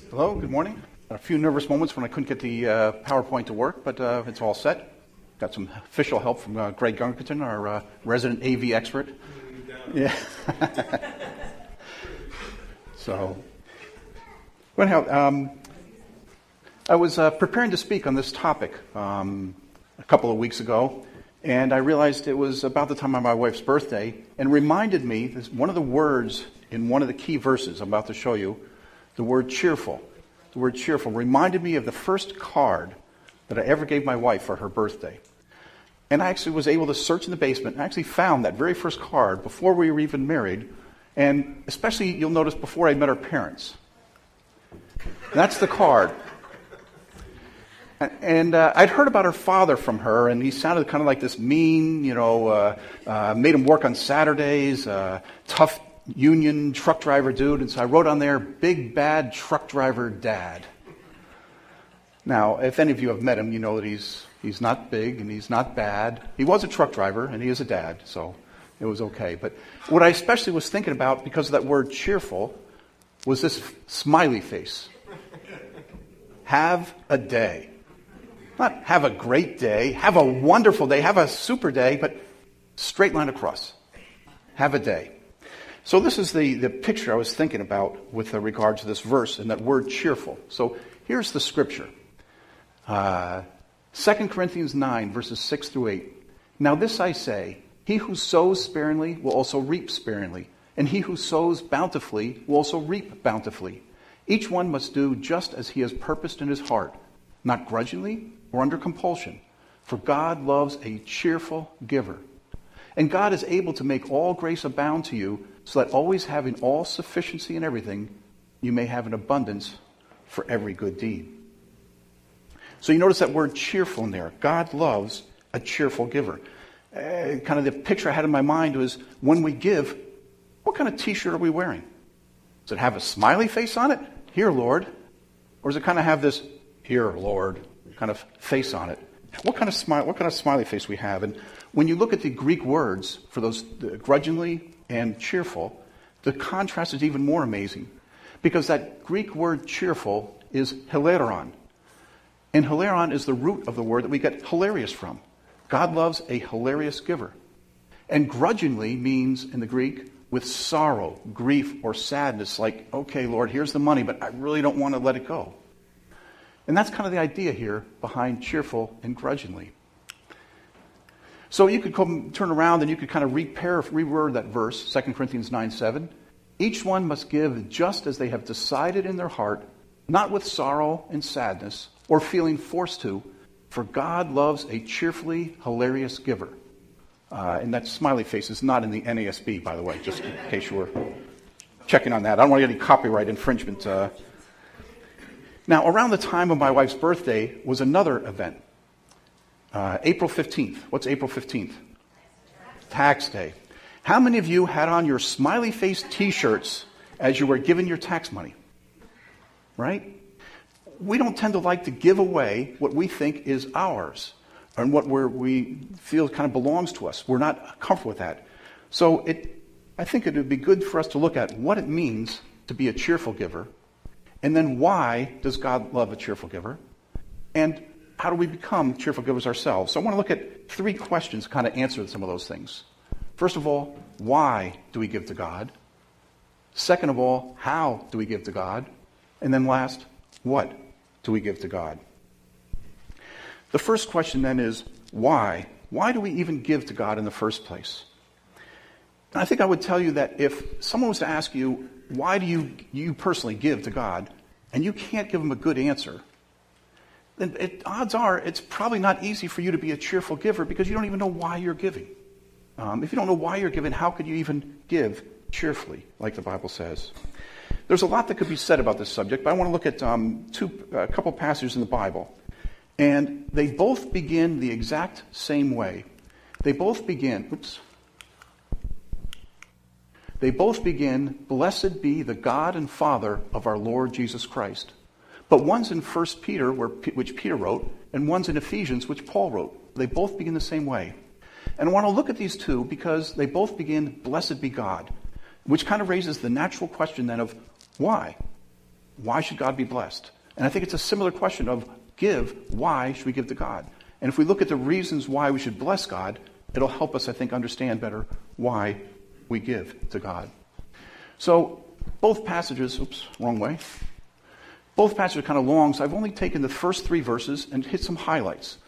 Hello, good morning. A few nervous moments when I couldn't get the PowerPoint to work, but it's all set. Got some official help from Greg Gunkerton, our resident AV expert. Yeah. So, anyhow, I was preparing to speak on this topic a couple of weeks ago, and I realized it was about the time of my wife's birthday, and reminded me, one of the words in one of the key verses I'm about to show you, the word cheerful. The word cheerful reminded me of the first card that I ever gave my wife for her birthday. And I actually was able to search in the basement and actually found that very first card before we were even married, and especially, you'll notice, before I met her parents. That's the card. And I'd heard about her father from her, and he sounded kind of like this mean, made him work on Saturdays, tough union truck driver dude. And so I wrote on there, big bad truck driver dad. Now, if any of you have met him, you know that he's not big and he's not bad. He was a truck driver and he is a dad, so it was okay. But what I especially was thinking about, because of that word cheerful, was this smiley face. Have a day. Not have a great day, have a wonderful day, have a super day, but straight line across. Have a day. So this is the picture I was thinking about with regard to this verse and that word cheerful. So here's the scripture. 2 Corinthians 9, verses 6 through 8. Now this I say, he who sows sparingly will also reap sparingly, and he who sows bountifully will also reap bountifully. Each one must do just as he has purposed in his heart, not grudgingly or under compulsion, for God loves a cheerful giver. And God is able to make all grace abound to you, so that always having all sufficiency in everything, you may have an abundance for every good deed. So you notice that word cheerful in there. God loves a cheerful giver. Kind of the picture I had in my mind was, when we give, what kind of t-shirt are we wearing? Does it have a smiley face on it? Here, Lord. Or does it kind of have this, here, Lord, kind of face on it? What kind of smiley face we have? And when you look at the Greek words for those grudgingly and cheerful, the contrast is even more amazing, because that Greek word cheerful is hilaron. And hilaron is the root of the word that we get hilarious from. God loves a hilarious giver. And grudgingly means, in the Greek, with sorrow, grief, or sadness, like, okay, Lord, here's the money, but I really don't want to let it go. And that's kind of the idea here behind cheerful and grudgingly. So you could turn around and you could kind of reword that verse, 2 Corinthians 9:7. Each one must give just as they have decided in their heart, not with sorrow and sadness, or feeling forced to, for God loves a cheerfully hilarious giver. And that smiley face is not in the NASB, by the way, just in case you were checking on that. I don't want to get any copyright infringement. Now, around the time of my wife's birthday was another event. April 15th. What's April 15th? Tax Day. How many of you had on your smiley face t-shirts as you were giving your tax money? Right? We don't tend to like to give away what we think is ours and what we feel kind of belongs to us. We're not comfortable with that. So I think it would be good for us to look at what it means to be a cheerful giver, and then why does God love a cheerful giver, and how do we become cheerful givers ourselves? So I want to look at 3 questions to kind of answer some of those things. First of all, why do we give to God? Second of all, how do we give to God? And then last, what do we give to God? The first question then is, why? Why do we even give to God in the first place? And I think I would tell you that if someone was to ask you, why do you personally give to God, and you can't give them a good answer, then odds are it's probably not easy for you to be a cheerful giver, because you don't even know why you're giving. If you don't know why you're giving, how could you even give cheerfully, like the Bible says? There's a lot that could be said about this subject, but I want to look at a couple passages in the Bible. And they both begin the exact same way. They both begin, blessed be the God and Father of our Lord Jesus Christ. But one's in 1 Peter, which Peter wrote, and one's in Ephesians, which Paul wrote. They both begin the same way. And I want to look at these two because they both begin, blessed be God, which kind of raises the natural question then of why? why should God be blessed? And I think it's a similar question of why should we give to God? And if we look at the reasons why we should bless God, it'll help us, I think, understand better why we give to God. So both passages, both passages are kind of long, so I've only taken the first 3 verses and hit some highlights.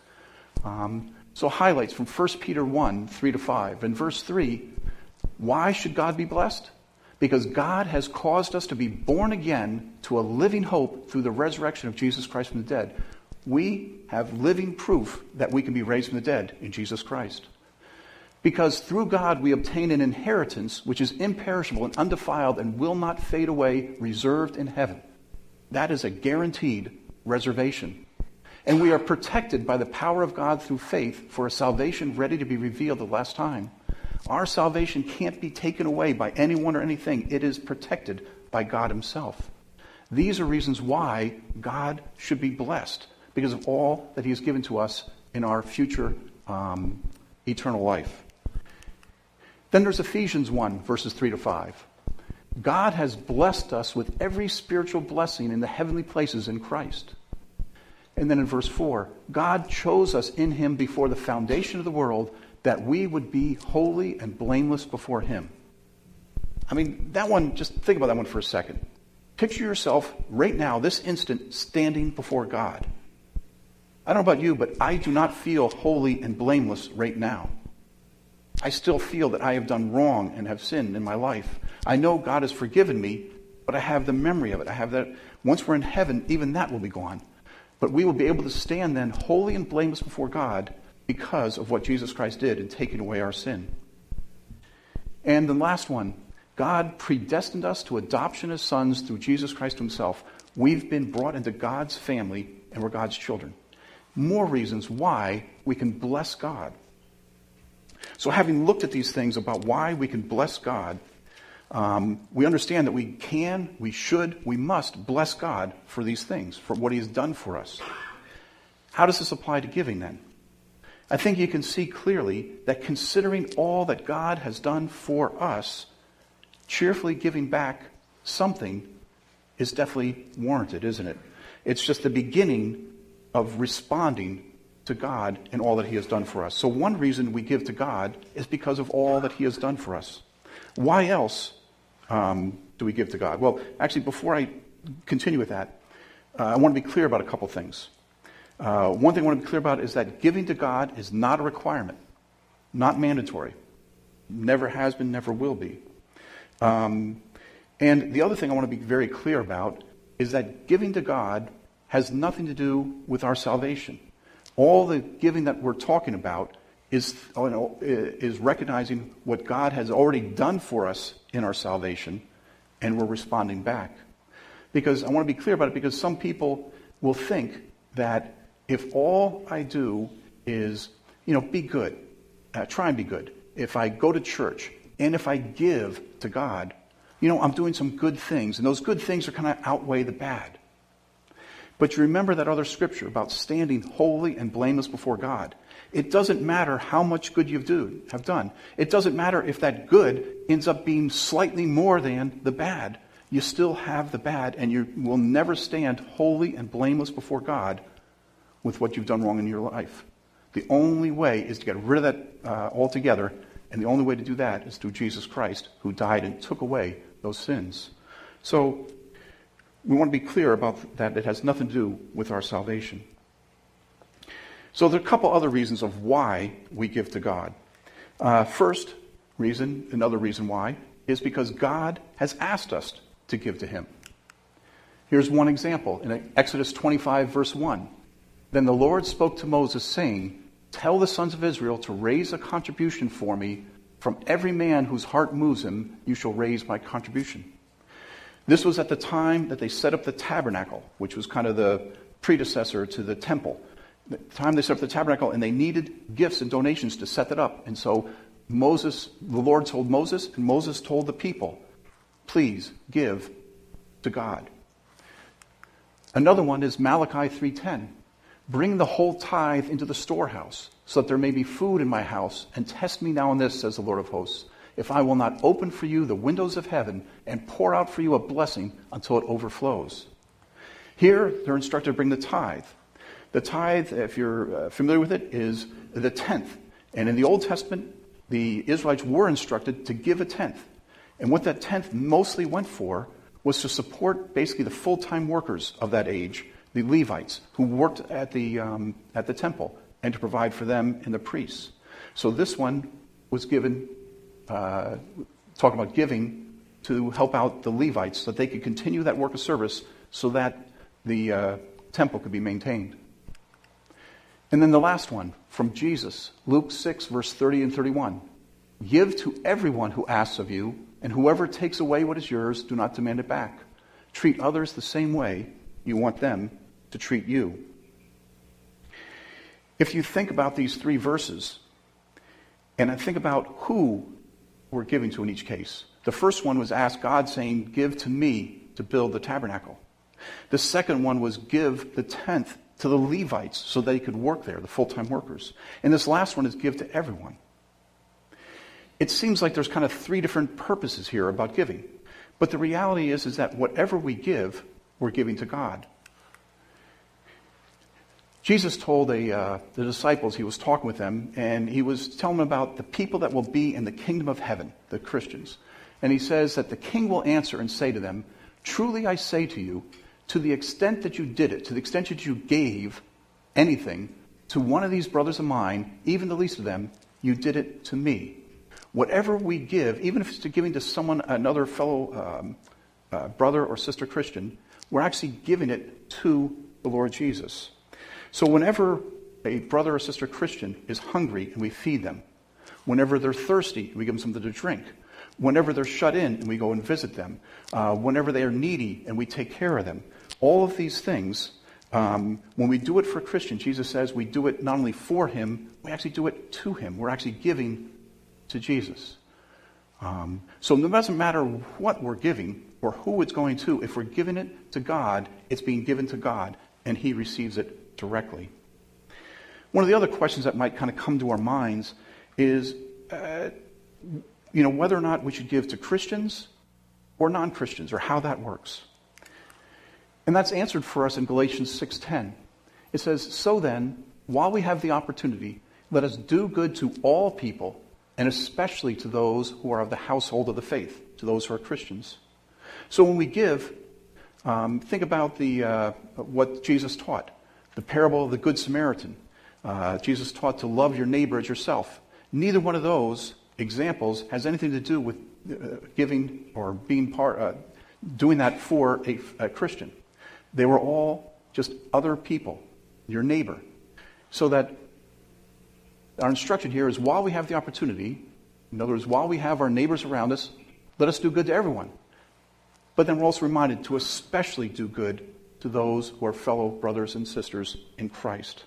So highlights from 1 Peter 1, 3-5. In verse 3, why should God be blessed? Because God has caused us to be born again to a living hope through the resurrection of Jesus Christ from the dead. We have living proof that we can be raised from the dead in Jesus Christ. Because through God we obtain an inheritance which is imperishable and undefiled and will not fade away, reserved in heaven. That is a guaranteed reservation. And we are protected by the power of God through faith for a salvation ready to be revealed at the last time. Our salvation can't be taken away by anyone or anything. It is protected by God himself. These are reasons why God should be blessed, because of all that he has given to us in our future eternal life. Then there's Ephesians 1, verses 3-5. God has blessed us with every spiritual blessing in the heavenly places in Christ. And then in verse 4, God chose us in him before the foundation of the world that we would be holy and blameless before him. I mean, that one, just think about that one for a second. Picture yourself right now, this instant, standing before God. I don't know about you, but I do not feel holy and blameless right now. I still feel that I have done wrong and have sinned in my life. I know God has forgiven me, but I have the memory of it. I have that. Once we're in heaven, even that will be gone. But we will be able to stand then holy and blameless before God because of what Jesus Christ did in taking away our sin. And the last one, God predestined us to adoption as sons through Jesus Christ himself. We've been brought into God's family and we're God's children. More reasons why we can bless God. So having looked at these things about why we can bless God, we understand that we can, we should, we must bless God for these things, for what he has done for us. How does this apply to giving then? I think you can see clearly that considering all that God has done for us, cheerfully giving back something is definitely warranted, isn't it? It's just the beginning of responding to God and all that he has done for us. So one reason we give to God is because of all that he has done for us. Why else do we give to God? Well, actually, before I continue with that, I want to be clear about a couple things. One thing I want to be clear about is that giving to God is not a requirement, not mandatory. Never has been, never will be. And the other thing I want to be very clear about is that giving to God has nothing to do with our salvation. All the giving that we're talking about is recognizing what God has already done for us in our salvation, and we're responding back. Because I want to be clear about it, because some people will think that if all I do is, be good, try and be good, if I go to church, and if I give to God, I'm doing some good things, and those good things are kind of outweigh the bad. But you remember that other scripture about standing holy and blameless before God. It doesn't matter how much good you have done. It doesn't matter if that good ends up being slightly more than the bad. You still have the bad, and you will never stand holy and blameless before God with what you've done wrong in your life. The only way is to get rid of that altogether, and the only way to do that is through Jesus Christ, who died and took away those sins. So we want to be clear about that. It has nothing to do with our salvation. So there are a couple other reasons of why we give to God. First reason, another reason why, is because God has asked us to give to him. Here's one example in Exodus 25, verse 1. Then the Lord spoke to Moses, saying, "Tell the sons of Israel to raise a contribution for me. From every man whose heart moves him, you shall raise my contribution." This was at the time that they set up the tabernacle, which was kind of the predecessor to the temple. The time they set up the tabernacle, and they needed gifts and donations to set that up. And so the Lord told Moses, and Moses told the people, please give to God. Another one is Malachi 3:10. Bring the whole tithe into the storehouse, so that there may be food in my house, and test me now in this, says the Lord of hosts, if I will not open for you the windows of heaven and pour out for you a blessing until it overflows. Here, they're instructed to bring the tithe. The tithe, if you're familiar with it, is the tenth. And in the Old Testament, the Israelites were instructed to give a tenth. And what that tenth mostly went for was to support basically the full-time workers of that age, the Levites, who worked at the temple, and to provide for them and the priests. So this one was given, talking about giving to help out the Levites so that they could continue that work of service so that the temple could be maintained. And then the last one from Jesus, Luke 6, verse 30 and 31. Give to everyone who asks of you, and whoever takes away what is yours, do not demand it back. Treat others the same way you want them to treat you. If you think about these three verses, and I think about who we're giving to in each case. The first one was ask God, saying, give to me to build the tabernacle. The second one was give the tenth to the Levites so they could work there, the full-time workers. And this last one is give to everyone. It seems like there's kind of three different purposes here about giving. But the reality is that whatever we give, we're giving to God. Jesus told the disciples, he was talking with them, and he was telling them about the people that will be in the kingdom of heaven, the Christians. And he says that the king will answer and say to them, truly I say to you, to the extent that you did it, to the extent that you gave anything to one of these brothers of mine, even the least of them, you did it to me. Whatever we give, even if it's to giving to someone, another fellow brother or sister Christian, we're actually giving it to the Lord Jesus. So whenever a brother or sister Christian is hungry and we feed them, whenever they're thirsty, we give them something to drink, whenever they're shut in and we go and visit them, whenever they are needy and we take care of them, all of these things, when we do it for a Christian, Jesus says we do it not only for him, we actually do it to him. We're actually giving to Jesus. So it doesn't matter what we're giving or who it's going to. If we're giving it to God, it's being given to God, and he receives it directly. One of the other questions that might kind of come to our minds is, whether or not we should give to Christians or non-Christians, or how that works. And that's answered for us in Galatians 6:10. It says, so then, while we have the opportunity, let us do good to all people, and especially to those who are of the household of the faith, to those who are Christians. So when we give, think about what Jesus taught. The parable of the Good Samaritan. Jesus taught to love your neighbor as yourself. Neither one of those examples has anything to do with giving or being doing that for a Christian. They were all just other people, your neighbor. So that our instruction here is while we have the opportunity, in other words, while we have our neighbors around us, let us do good to everyone. But then we're also reminded to especially do good to those who are fellow brothers and sisters in Christ.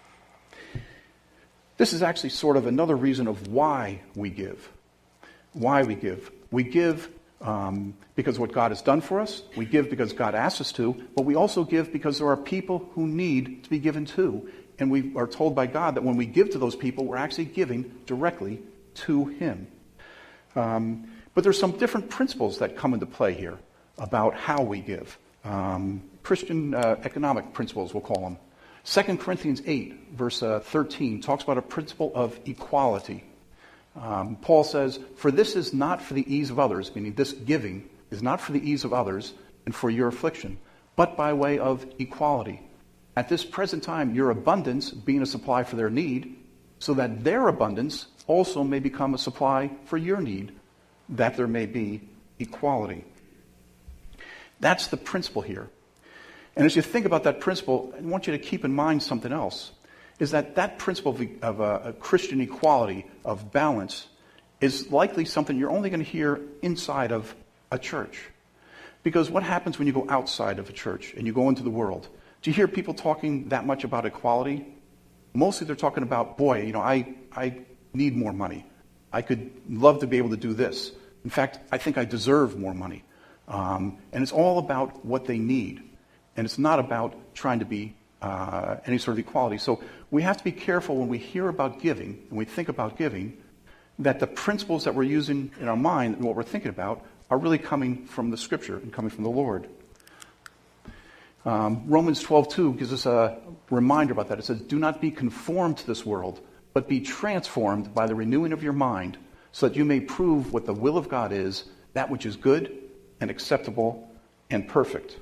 This is actually sort of another reason of why we give. Why we give. We give because of what God has done for us. We give because God asks us to. But we also give because there are people who need to be given to. And we are told by God that when we give to those people, we're actually giving directly to him. But there's some different principles that come into play here about how we give. Christian economic principles, we'll call them. 2 Corinthians 8, verse 13, talks about a principle of equality. Paul says, for this is not for the ease of others, meaning this giving is not for the ease of others and for your affliction, but by way of equality. At this present time, your abundance being a supply for their need, so that their abundance also may become a supply for your need, that there may be equality. That's the principle here. And as you think about that principle, I want you to keep in mind something else, is that principle of a Christian equality, of balance, is likely something you're only going to hear inside of a church. Because what happens when you go outside of a church and you go into the world? Do you hear people talking that much about equality? Mostly they're talking about, boy, I need more money. I could love to be able to do this. In fact, I think I deserve more money. And it's all about what they need. And it's not about trying to be any sort of equality. So we have to be careful when we hear about giving, and we think about giving, that the principles that we're using in our mind and what we're thinking about are really coming from the Scripture and coming from the Lord. Romans 12:2 gives us a reminder about that. It says, "Do not be conformed to this world, but be transformed by the renewing of your mind, so that you may prove what the will of God is, that which is good and acceptable and perfect."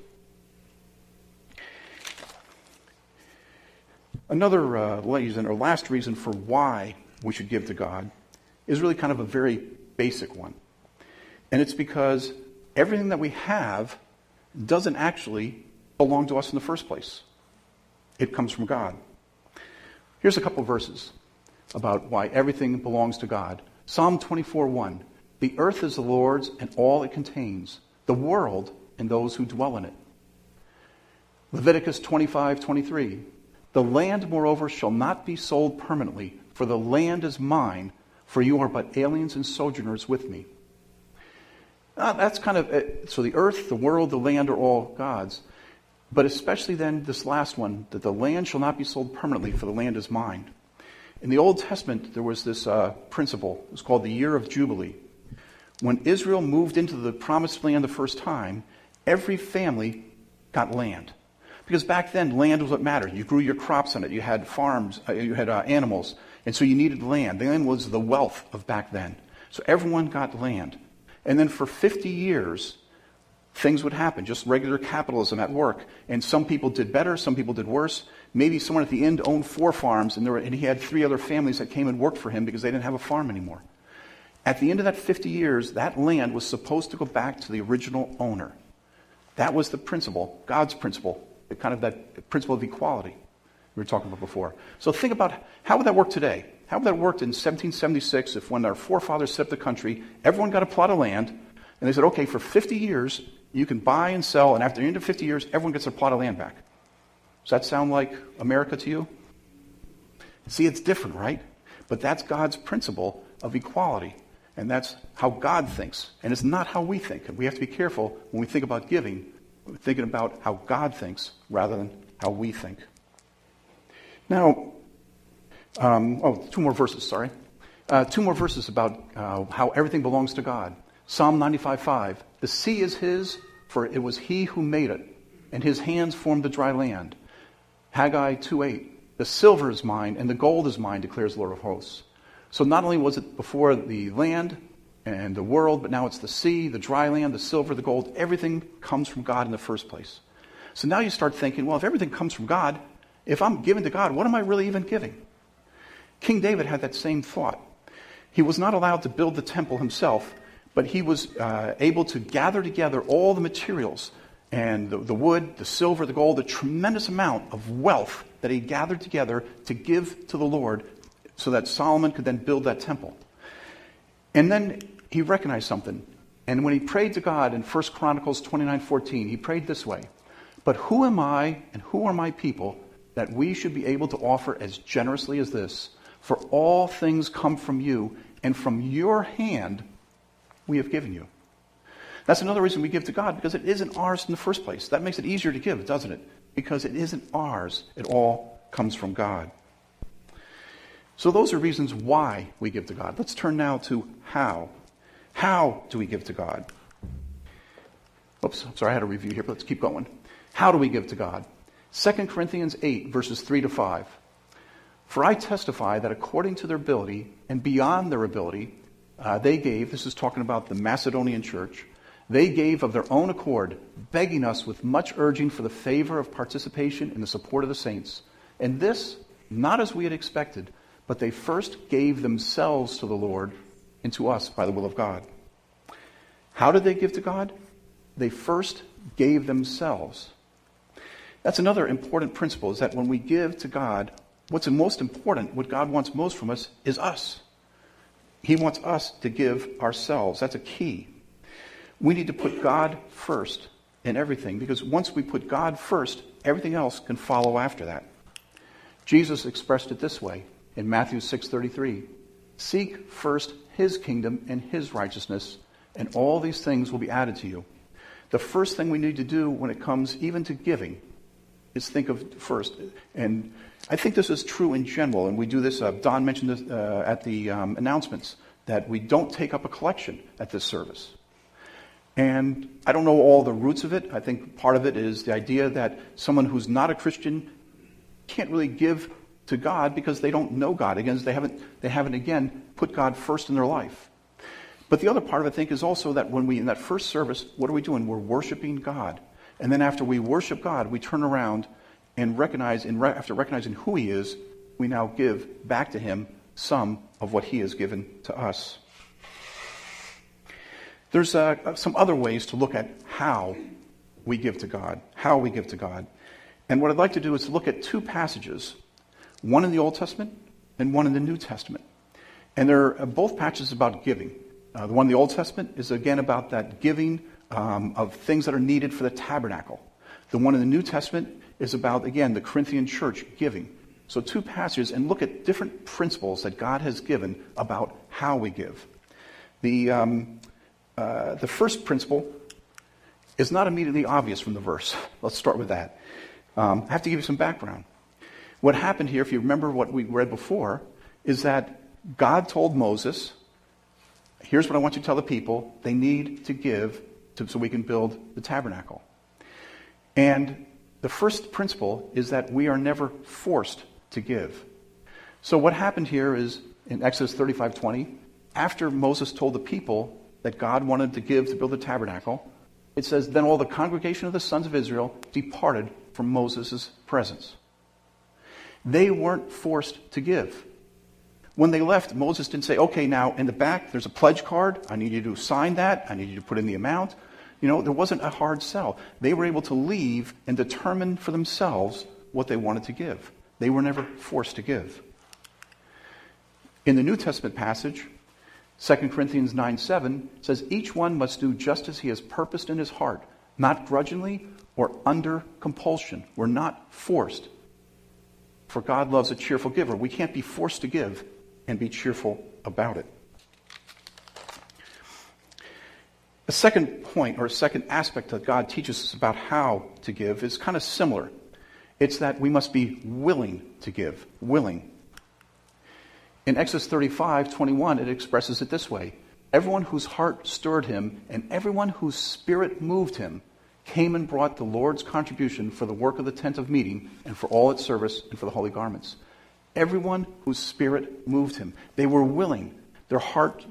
Another reason, or last reason for why we should give to God is really kind of a very basic one. And it's because everything that we have doesn't actually belong to us in the first place. It comes from God. Here's a couple verses about why everything belongs to God. Psalm 24:1. "The earth is the Lord's and all it contains, the world and those who dwell in it." Leviticus 25:23. "The land, moreover, shall not be sold permanently, for the land is mine, for you are but aliens and sojourners with me." That's kind of, so the earth, the world, the land are all God's. But especially then this last one, that the land shall not be sold permanently, for the land is mine. In the Old Testament, there was this principle. It was called the Year of Jubilee. When Israel moved into the Promised Land the first time, every family got land. Because back then, land was what mattered. You grew your crops on it. You had farms. You had animals. And so you needed land. Land was the wealth of back then. So everyone got land. And then for 50 years, things would happen, just regular capitalism at work. And some people did better, some people did worse. Maybe someone at the end owned 4 farms, and he had 3 other families that came and worked for him because they didn't have a farm anymore. At the end of that 50 years, that land was supposed to go back to the original owner. That was the principle, God's principle, kind of that principle of equality we were talking about before. So think about, how would that work today? How would that work in 1776 if, when our forefathers set up the country, everyone got a plot of land, and they said, okay, for 50 years, you can buy and sell, and after the end of 50 years, everyone gets their plot of land back. Does that sound like America to you? See, it's different, right? But that's God's principle of equality, and that's how God thinks, and it's not how we think. And we have to be careful when we think about giving, we're thinking about how God thinks rather than how we think. Now, 2 more verses, sorry. 2 more verses about how everything belongs to God. Psalm 95:5. "The sea is his, for it was he who made it, and his hands formed the dry land." Haggai 2:8. "The silver is mine, and the gold is mine, declares the Lord of hosts." So not only was it before the land and the world, but now it's the sea, the dry land, the silver, the gold. Everything comes from God in the first place. So now you start thinking, well, if everything comes from God, if I'm giving to God, what am I really even giving? King David had that same thought. He was not allowed to build the temple himself, but he was able to gather together all the materials and the wood, the silver, the gold, a tremendous amount of wealth that he gathered together to give to the Lord so that Solomon could then build that temple. And then he recognized something. And when he prayed to God in 1 Chronicles 29:14, he prayed this way: "But who am I and who are my people that we should be able to offer as generously as this? For all things come from you, and from your hand we have given you." That's another reason we give to God, because it isn't ours in the first place. That makes it easier to give, doesn't it? Because it isn't ours. It all comes from God. So those are reasons why we give to God. Let's turn now to how. How do we give to God? Oops, sorry, I had a review here, but let's keep going. How do we give to God? 2 Corinthians 8, verses 3-5. "For I testify that according to their ability and beyond their ability, they gave," this is talking about the Macedonian church, "they gave of their own accord, begging us with much urging for the favor of participation in the support of the saints. And this, not as we had expected, but they first gave themselves to the Lord and to us by the will of God." How did they give to God? They first gave themselves. That's another important principle, is that when we give to God, what's most important, what God wants most from us, is us. He wants us to give ourselves. That's a key. We need to put God first in everything, because once we put God first, everything else can follow after that. Jesus expressed it this way in Matthew 6:33. "Seek first his kingdom and his righteousness, and all these things will be added to you." The first thing we need to do when it comes even to giving is think of first. And I think this is true in general, and we do this, Don mentioned this at the announcements, that we don't take up a collection at this service. And I don't know all the roots of it. I think part of it is the idea that someone who's not a Christian can't really give to God because they don't know God. Again, they haven't again put God first in their life. But the other part of it, I think, is also that when we, in that first service, what are we doing? We're worshiping God. And then after we worship God, we turn around and recognize, after recognizing who He is, we now give back to Him some of what He has given to us. There's some other ways to look at how we give to God. And what I'd like to do is to look at two passages, one in the Old Testament and one in the New Testament. And they're both passages about giving. The one in the Old Testament is again about that giving of things that are needed for the tabernacle. The one in the New Testament is about, again, the Corinthian church giving. So two passages, and look at different principles that God has given about how we give. The first principle is not immediately obvious from the verse. Let's start with that. I have to give you some background. What happened here, if you remember what we read before, is that God told Moses, here's what I want you to tell the people. They need to give so we can build the tabernacle. And the first principle is that we are never forced to give. So what happened here is, in Exodus 35:20, after Moses told the people that God wanted to give to build the tabernacle, it says, then all the congregation of the sons of Israel departed from Moses' presence. They weren't forced to give. When they left, Moses didn't say, okay, now in the back there's a pledge card. I need you to sign that. I need you to put in the amount. There wasn't a hard sell. They were able to leave and determine for themselves what they wanted to give. They were never forced to give. In the New Testament passage, 2 Corinthians 9:7 says, each one must do just as he has purposed in his heart, not grudgingly or under compulsion. We're not forced. For God loves a cheerful giver. We can't be forced to give and be cheerful about it. A second point, or a second aspect that God teaches us about how to give is kind of similar. It's that we must be willing to give. Willing. In Exodus 35:21, it expresses it this way. Everyone whose heart stirred him and everyone whose spirit moved him came and brought the Lord's contribution for the work of the tent of meeting and for all its service and for the holy garments. Everyone whose spirit moved him. They were willing. Their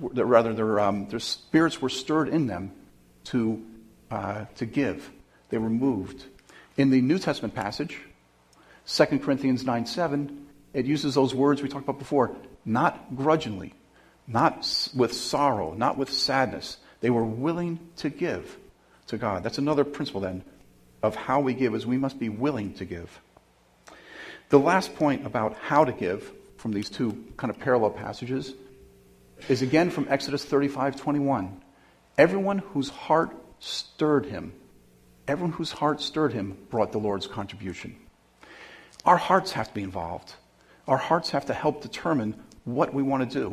spirits were stirred in them to give. They were moved. In the New Testament passage, 2 Corinthians 9:7, it uses those words we talked about before, not grudgingly, not with sorrow, not with sadness. They were willing to give to God. That's another principle then of how we give, is we must be willing to give. The last point about how to give from these two kind of parallel passages is again from Exodus 35:21. Everyone whose heart stirred him brought the Lord's contribution. Our hearts have to be involved. Our hearts have to help determine what we want to do.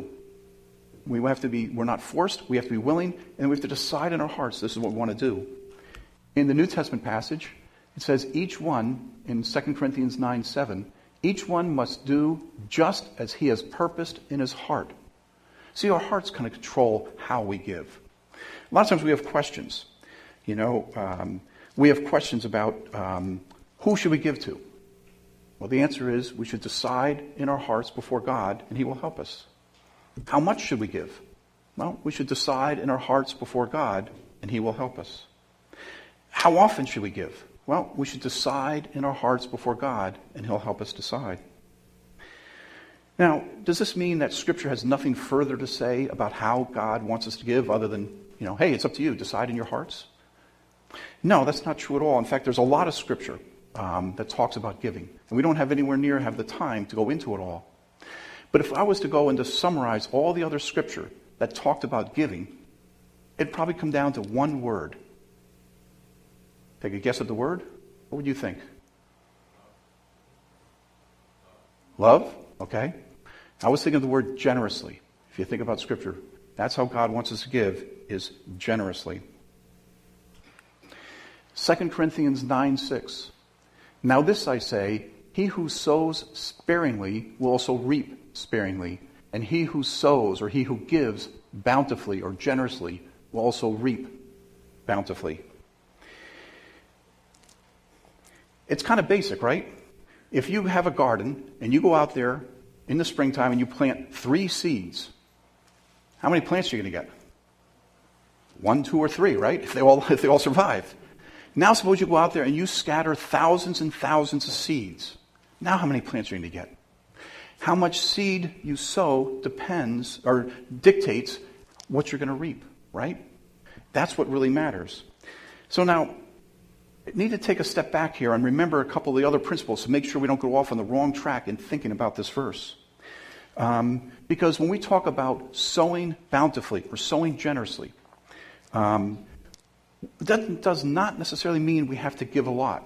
We're not forced, we have to be willing, and we have to decide in our hearts this is what we want to do. In the New Testament passage, it says each one, in 2 Corinthians 9:7, each one must do just as he has purposed in his heart. See, our hearts kind of control how we give. A lot of times we have questions. We have questions about who should we give to? Well, the answer is we should decide in our hearts before God, and He will help us. How much should we give? Well, we should decide in our hearts before God, and He will help us. How often should we give? Well, we should decide in our hearts before God, and He'll help us decide. Now, does this mean that Scripture has nothing further to say about how God wants us to give other than, hey, it's up to you, decide in your hearts? No, that's not true at all. In fact, there's a lot of Scripture that talks about giving. And we don't have anywhere near have the time to go into it all. But if I was to go and to summarize all the other Scripture that talked about giving, it'd probably come down to one word. Take a guess at the word? What would you think? Love? Okay. I was thinking of the word generously. If you think about Scripture, that's how God wants us to give, is generously. 2 Corinthians 9:6. Now this I say, he who sows sparingly will also reap sparingly, and he who sows or he who gives bountifully or generously will also reap bountifully. It's kind of basic, right? If you have a garden and you go out there in the springtime and you plant 3 seeds, how many plants are you going to get? 1, 2, or 3, right? If they all survive. Now suppose you go out there and you scatter thousands and thousands of seeds. Now how many plants are you going to get? How much seed you sow depends or dictates what you're going to reap, right? That's what really matters. So now, I need to take a step back here and remember a couple of the other principles to make sure we don't go off on the wrong track in thinking about this verse. Because when we talk about sowing bountifully or sowing generously, that does not necessarily mean we have to give a lot.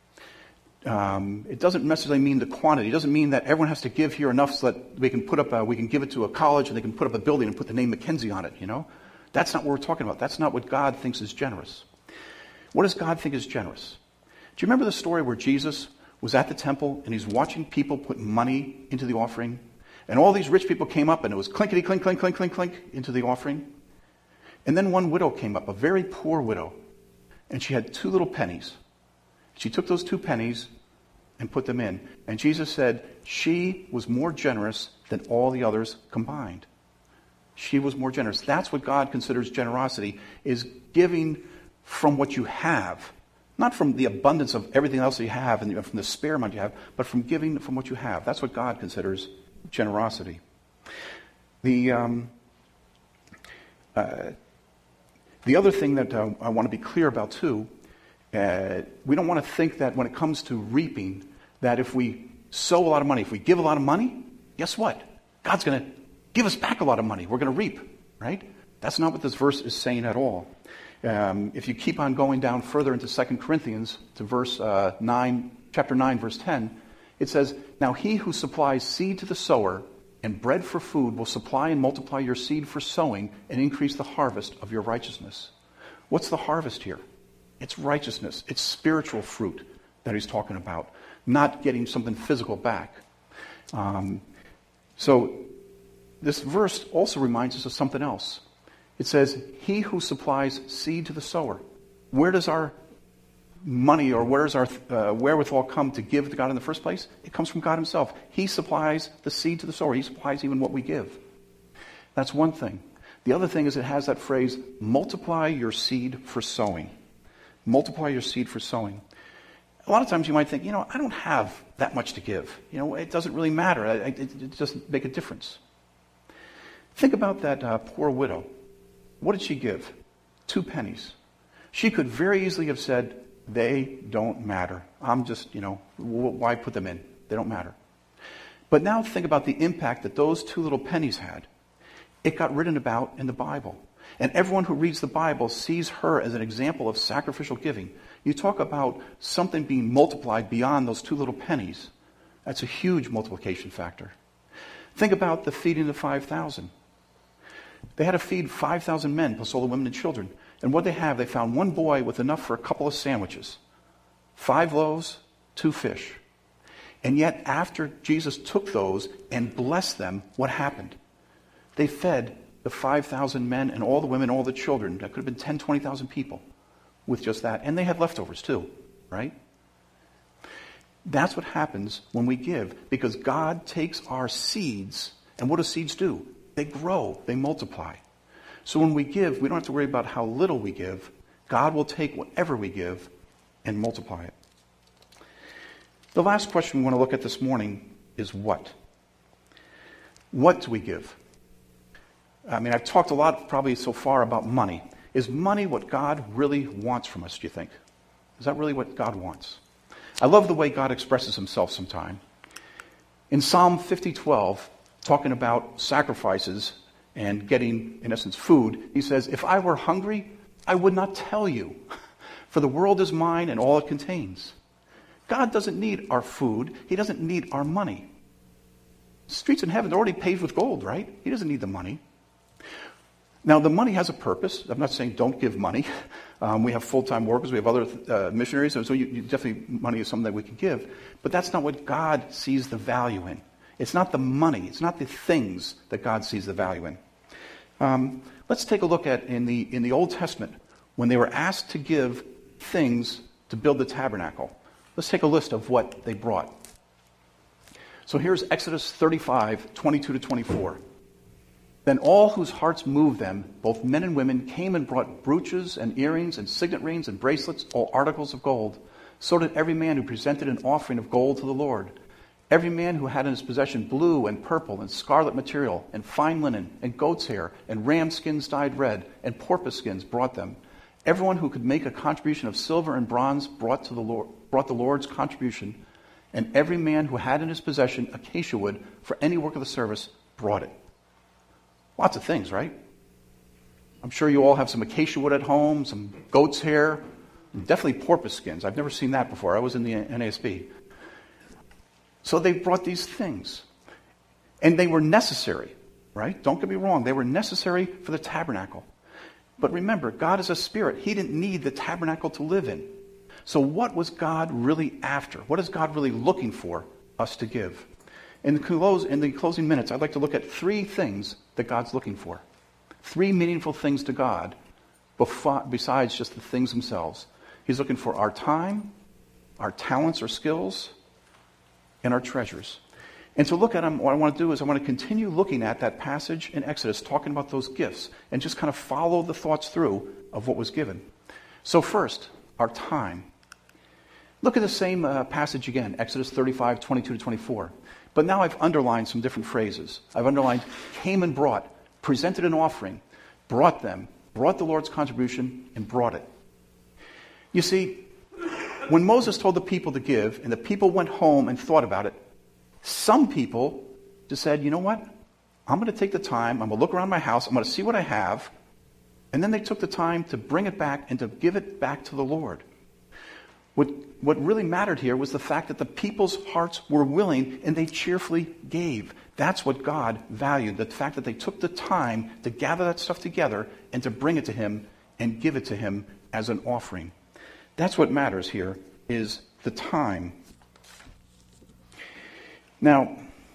It doesn't necessarily mean the quantity. It doesn't mean that everyone has to give here enough so that we can we can give it to a college and they can put up a building and put the name Mackenzie on it, you know? That's not what we're talking about. That's not what God thinks is generous. What does God think is generous? Do you remember the story where Jesus was at the temple and he's watching people put money into the offering? And all these rich people came up and it was clinkety, clink, clink, clink, clink, clink into the offering. And then one widow came up, a very poor widow, and she had 2 little pennies. She took those 2 pennies and put them in. And Jesus said she was more generous than all the others combined. She was more generous. That's what God considers generosity, is giving from what you have. Not from the abundance of everything else you have and from the spare amount you have, but from giving from what you have. That's what God considers generosity. The other thing that I want to be clear about too, we don't want to think that when it comes to reaping, that if we sow a lot of money, if we give a lot of money, guess what? God's going to give us back a lot of money. We're going to reap, right? That's not what this verse is saying at all. If you keep on going down further into 2 Corinthians to chapter 9, verse 10, it says, "Now he who supplies seed to the sower and bread for food will supply and multiply your seed for sowing and increase the harvest of your righteousness." What's the harvest here? It's righteousness. It's spiritual fruit that he's talking about, not getting something physical back. So this verse also reminds us of something else. It says, he who supplies seed to the sower. Where does our money or where does our wherewithal come to give to God in the first place? It comes from God himself. He supplies the seed to the sower. He supplies even what we give. That's one thing. The other thing is it has that phrase, multiply your seed for sowing. Multiply your seed for sowing. A lot of times you might think, I don't have that much to give. It doesn't really matter. It doesn't make a difference. Think about that poor widow. What did she give? 2 pennies. She could very easily have said, they don't matter. I'm just, why put them in? They don't matter. But now think about the impact that those 2 little pennies had. It got written about in the Bible. And everyone who reads the Bible sees her as an example of sacrificial giving. You talk about something being multiplied beyond those 2 little pennies. That's a huge multiplication factor. Think about the feeding of 5,000. They had to feed 5,000 men plus all the women and children. And what they have, they found one boy with enough for a couple of sandwiches. 5 loaves, 2 fish. And yet after Jesus took those and blessed them, what happened? They fed the 5,000 men and all the women, all the children. That could have been 10, 20,000 people with just that. And they had leftovers too, right? That's what happens when we give. Because God takes our seeds, and what do seeds do? They grow, they multiply. So when we give, we don't have to worry about how little we give. God will take whatever we give and multiply it. The last question we want to look at this morning is what? What do we give? I've talked a lot probably so far about money. Is money what God really wants from us, do you think? Is that really what God wants? I love the way God expresses himself sometime. In Psalm 50:12, talking about sacrifices and getting, in essence, food, he says, if I were hungry, I would not tell you, for the world is mine and all it contains. God doesn't need our food. He doesn't need our money. Streets in heaven are already paved with gold, right? He doesn't need the money. Now, the money has a purpose. I'm not saying don't give money. We have full-time workers. We have other missionaries. So you definitely, money is something that we can give. But that's not what God sees the value in. It's not the money. It's not the things that God sees the value in. Let's take a look at, in the Old Testament, when they were asked to give things to build the tabernacle. Let's take a list of what they brought. So here's Exodus 35, 22 to 24. Then all whose hearts moved them, both men and women, came and brought brooches and earrings and signet rings and bracelets, all articles of gold. So did every man who presented an offering of gold to the Lord. Every man who had in his possession blue and purple and scarlet material and fine linen and goat's hair and ram skins dyed red and porpoise skins brought them. Everyone who could make a contribution of silver and bronze brought the Lord's contribution. And every man who had in his possession acacia wood for any work of the service brought it. Lots of things, right? I'm sure you all have some acacia wood at home, some goat's hair, definitely porpoise skins. I've never seen that before. I was in the NASB. So they brought these things. And they were necessary, right? Don't get me wrong. They were necessary for the tabernacle. But remember, God is a spirit. He didn't need the tabernacle to live in. So what was God really after? What is God really looking for us to give? In the closing minutes, I'd like to look at three things that God's looking for. Three meaningful things to God besides just the things themselves. He's looking for our time, our talents or skills, and our treasures. And to look at them, what I want to do is I want to continue looking at that passage in Exodus, talking about those gifts, and just kind of follow the thoughts through of what was given. So first, our time. Look at the same passage again, Exodus 35, 22 to 24. But now I've underlined some different phrases. I've underlined came and brought, presented an offering, brought them, brought the Lord's contribution, and brought it. You see, when Moses told the people to give, and the people went home and thought about it, some people just said, you know what? I'm going to take the time, I'm going to look around my house, I'm going to see what I have, and then they took the time to bring it back and to give it back to the Lord. What really mattered here was the fact that the people's hearts were willing and they cheerfully gave. That's what God valued, the fact that they took the time to gather that stuff together and to bring it to Him and give it to Him as an offering. That's what matters here, is the time. Now,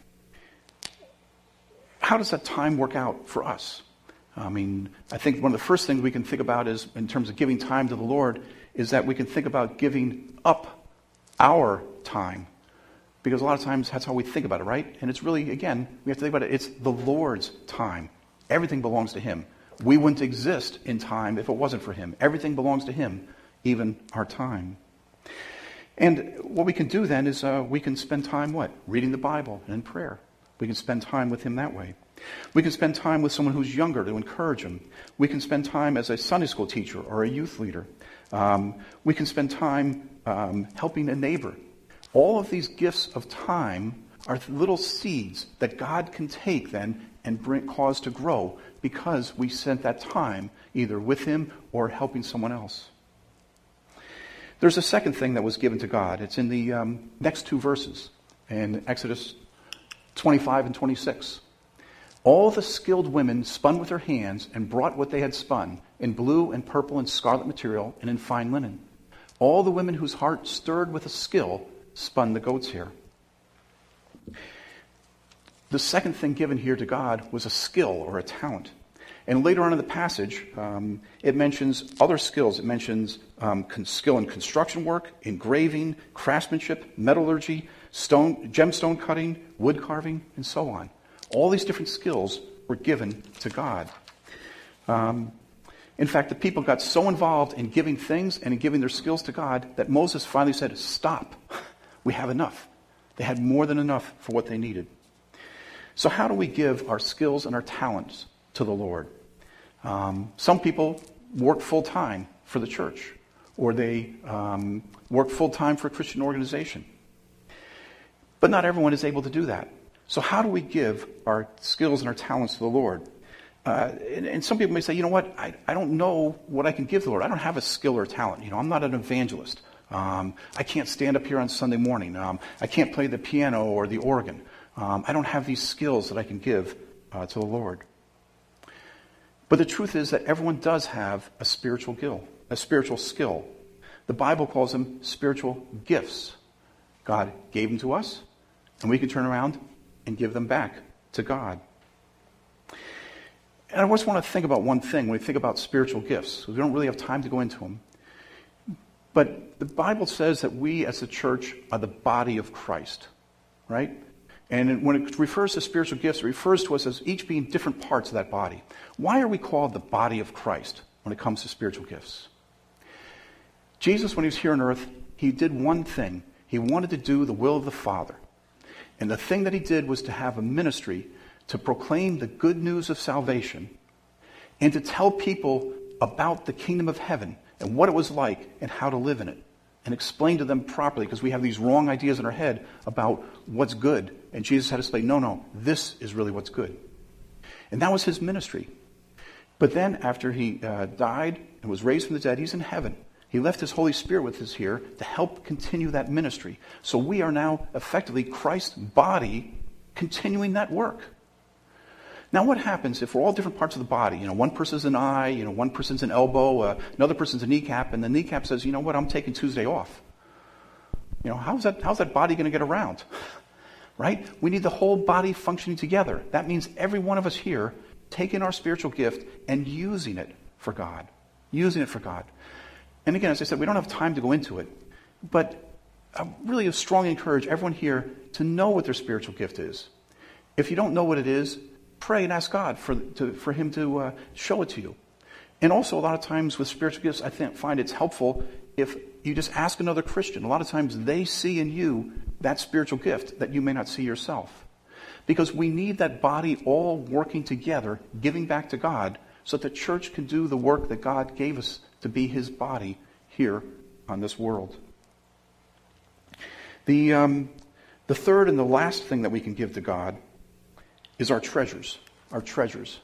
how does that time work out for us? I mean, I think one of the first things we can think about is, in terms of giving time to the Lord, is that we can think about giving up our time. Because a lot of times that's how we think about it, right? And it's really, again, we have to think about it, it's the Lord's time. Everything belongs to Him. We wouldn't exist in time if it wasn't for Him. Everything belongs to Him, even our time. And what we can do then is we can spend time, what? Reading the Bible and in prayer. We can spend time with Him that way. We can spend time with someone who's younger to encourage them. We can spend time as a Sunday school teacher or a youth leader. We can spend time helping a neighbor. All of these gifts of time are little seeds that God can take then and cause to grow because we spent that time either with Him or helping someone else. There's a second thing that was given to God. It's in the next two verses in Exodus 25 and 26. All the skilled women spun with their hands and brought what they had spun in blue and purple and scarlet material and in fine linen. All the women whose heart stirred with a skill spun the goat's hair. The second thing given here to God was a skill or a talent. And later on in the passage, it mentions other skills. It mentions skill in construction work, engraving, craftsmanship, metallurgy, gemstone cutting, wood carving, and so on. All these different skills were given to God. In fact, the people got so involved in giving things and in giving their skills to God that Moses finally said, stop, we have enough. They had more than enough for what they needed. So how do we give our skills and our talents to the Lord? Some people work full-time for the church, or they work full-time for a Christian organization. But not everyone is able to do that. So how do we give our skills and our talents to the Lord? And some people may say, you know what, I don't know what I can give the Lord. I don't have a skill or talent. I'm not an evangelist. I can't stand up here on Sunday morning. I can't play the piano or the organ. I don't have these skills that I can give to the Lord. But the truth is that everyone does have a spiritual skill. The Bible calls them spiritual gifts. God gave them to us, and we can turn around and give them back to God. And I just want to think about one thing when we think about spiritual gifts. We don't really have time to go into them. But the Bible says that we as the church are the body of Christ, right? And when it refers to spiritual gifts, it refers to us as each being different parts of that body. Why are we called the body of Christ when it comes to spiritual gifts? Jesus, when he was here on earth, he did one thing. He wanted to do the will of the Father. And the thing that he did was to have a ministry to proclaim the good news of salvation and to tell people about the kingdom of heaven and what it was like and how to live in it and explain to them properly, because we have these wrong ideas in our head about what's good. And Jesus had to say, no, this is really what's good. And that was his ministry. But then after he died and was raised from the dead, he's in heaven. He left his Holy Spirit with us here to help continue that ministry. So we are now effectively Christ's body continuing that work. Now what happens if we're all different parts of the body? One person's an eye, one person's an elbow, another person's a kneecap, and the kneecap says, you know what, I'm taking Tuesday off. How's that body going to get around? Right? We need the whole body functioning together. That means every one of us here taking our spiritual gift and using it for God. Using it for God. And again, as I said, we don't have time to go into it, but I really strongly encourage everyone here to know what their spiritual gift is. If you don't know what it is, pray and ask God for him to show it to you. And also, a lot of times with spiritual gifts, I find it's helpful if you just ask another Christian. A lot of times they see in you that spiritual gift that you may not see yourself. Because we need that body all working together, giving back to God, so that the church can do the work that God gave us to be his body here on this world. The third and the last thing that we can give to God is our treasures. Our treasures.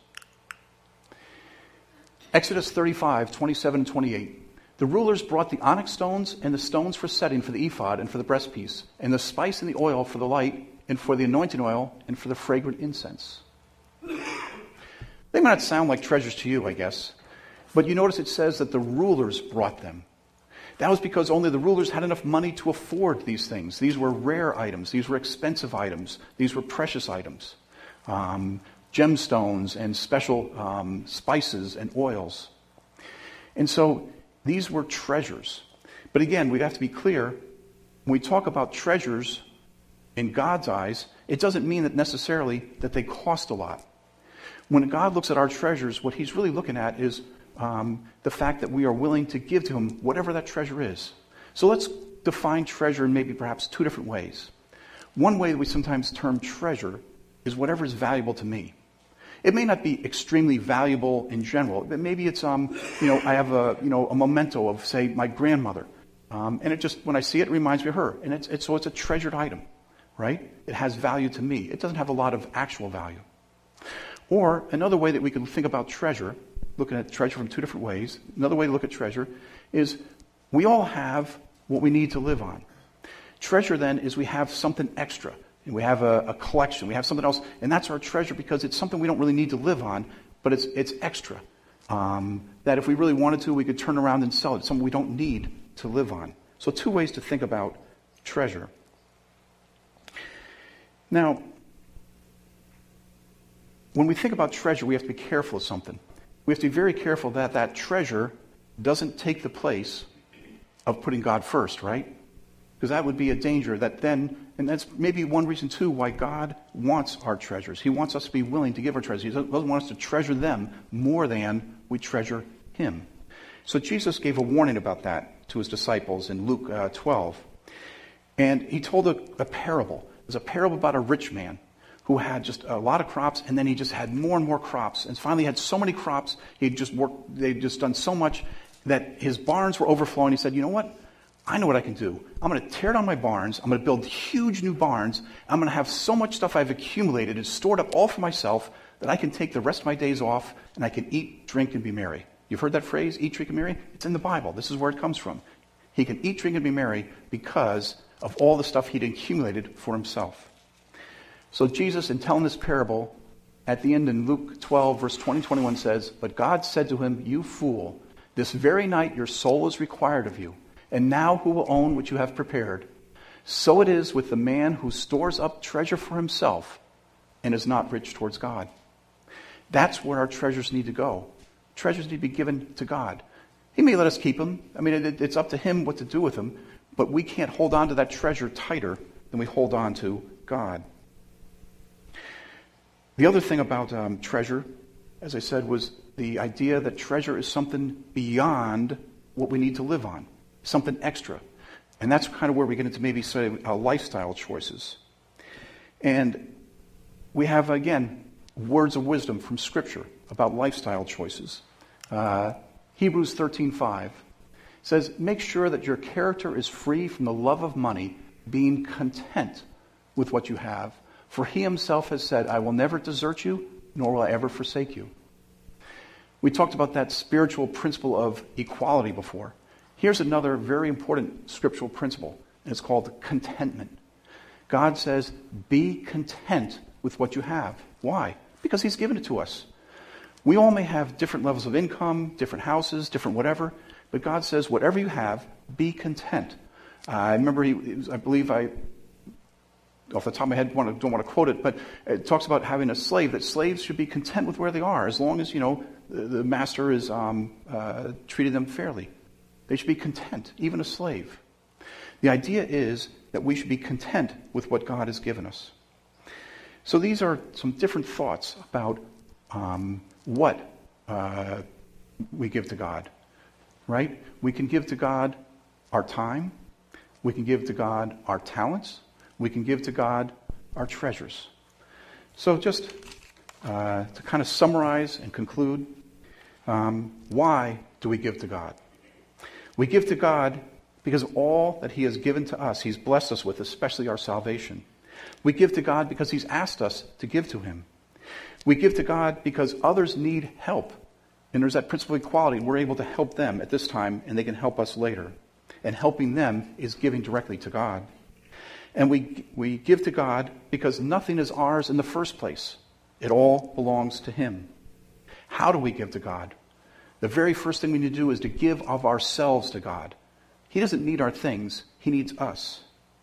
Exodus 35, 27 and 28. The rulers brought the onyx stones and the stones for setting for the ephod and for the breastpiece, and the spice and the oil for the light, and for the anointing oil, and for the fragrant incense. They might not sound like treasures to you, I guess, but you notice it says that the rulers brought them. That was because only the rulers had enough money to afford these things. These were rare items. These were expensive items. These were precious items. Gemstones and special spices and oils. And so these were treasures. But again, we have to be clear, when we talk about treasures in God's eyes, it doesn't mean that necessarily that they cost a lot. When God looks at our treasures, what he's really looking at is the fact that we are willing to give to him whatever that treasure is. So let's define treasure in maybe perhaps two different ways. One way that we sometimes term treasure is whatever is valuable to me. It may not be extremely valuable in general, but maybe it's I have a memento of, say, my grandmother, and it just, when I see it, it reminds me of her, and it's a treasured item, right? It has value to me. It doesn't have a lot of actual value. Or another way that we can think about treasure, looking at treasure from two different ways. Another way to look at treasure is we all have what we need to live on. Treasure then is we have something extra. And we have a collection. We have something else. And that's our treasure because it's something we don't really need to live on, but it's extra. That if we really wanted to, we could turn around and sell it. It's something we don't need to live on. So two ways to think about treasure. Now, when we think about treasure, we have to be careful of something. We have to be very careful that that treasure doesn't take the place of putting God first, right? Because that would be a danger that then, and that's maybe one reason too why God wants our treasures. He wants us to be willing to give our treasures. He doesn't want us to treasure them more than we treasure him. So Jesus gave a warning about that to his disciples in Luke 12. And he told a parable. It was a parable about a rich man who had just a lot of crops, and then he just had more and more crops. And finally he had so many crops, they'd just done so much that his barns were overflowing. He said, you know what? I know what I can do. I'm going to tear down my barns. I'm going to build huge new barns. I'm going to have so much stuff I've accumulated and stored up all for myself that I can take the rest of my days off and I can eat, drink, and be merry. You've heard that phrase, eat, drink, and be merry? It's in the Bible. This is where it comes from. He can eat, drink, and be merry because of all the stuff he'd accumulated for himself. So Jesus, in telling this parable, at the end in Luke 12, verse 20-21 says, "But God said to him, 'You fool, this very night your soul is required of you. And now who will own what you have prepared? So it is with the man who stores up treasure for himself and is not rich towards God.'" That's where our treasures need to go. Treasures need to be given to God. He may let us keep them. I mean, it's up to him what to do with them, but we can't hold on to that treasure tighter than we hold on to God. The other thing about treasure, as I said, was the idea that treasure is something beyond what we need to live on, something extra. And that's kind of where we get into maybe say lifestyle choices. And we have, again, words of wisdom from Scripture about lifestyle choices. Hebrews 13:5 says, make sure that your character is free from the love of money, being content with what you have. For he himself has said, I will never desert you, nor will I ever forsake you. We talked about that spiritual principle of equality before. Here's another very important scriptural principle, and it's called contentment. God says, be content with what you have. Why? Because he's given it to us. We all may have different levels of income, different houses, different whatever, but God says, whatever you have, be content. I remember, off the top of my head, don't want to quote it, but it talks about having a slave, that slaves should be content with where they are, as long as, the master is treating them fairly. They should be content, even a slave. The idea is that we should be content with what God has given us. So these are some different thoughts about what we give to God, right? We can give to God our time. We can give to God our talents. We can give to God our treasures. So just to kind of summarize and conclude, why do we give to God? We give to God because of all that he has given to us, he's blessed us with, especially our salvation. We give to God because he's asked us to give to him. We give to God because others need help. And there's that principle of equality. We're able to help them at this time, and they can help us later. And helping them is giving directly to God. And we give to God because nothing is ours in the first place. It all belongs to him. How do we give to God? The very first thing we need to do is to give of ourselves to God. He doesn't need our things. He needs us.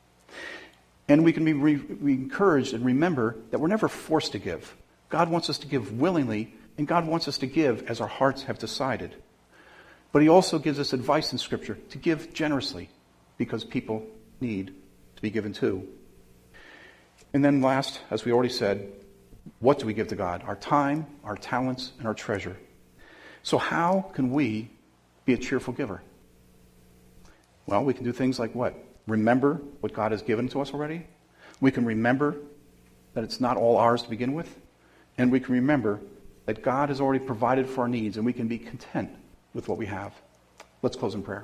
And we can be encouraged and remember that we're never forced to give. God wants us to give willingly, and God wants us to give as our hearts have decided. But he also gives us advice in Scripture to give generously because people need to be given to. And then last, as we already said, what do we give to God? Our time, our talents, and our treasure. So how can we be a cheerful giver? Well, we can do things like what? Remember what God has given to us already. We can remember that it's not all ours to begin with. And we can remember that God has already provided for our needs, and we can be content with what we have. Let's close in prayer.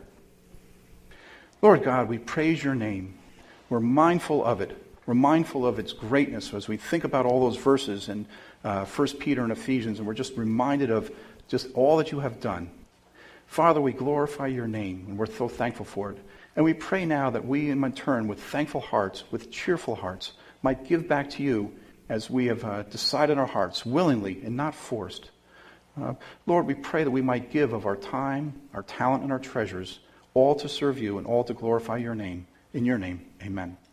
Lord God, we praise your name. We're mindful of it. We're mindful of its greatness as we think about all those verses in 1 Peter and Ephesians, and we're just reminded of just all that you have done. Father, we glorify your name, and we're so thankful for it. And we pray now that we, in turn, with thankful hearts, with cheerful hearts, might give back to you as we have decided in our hearts, willingly and not forced. Lord, we pray that we might give of our time, our talent, and our treasures, all to serve you and all to glorify your name. In your name, amen.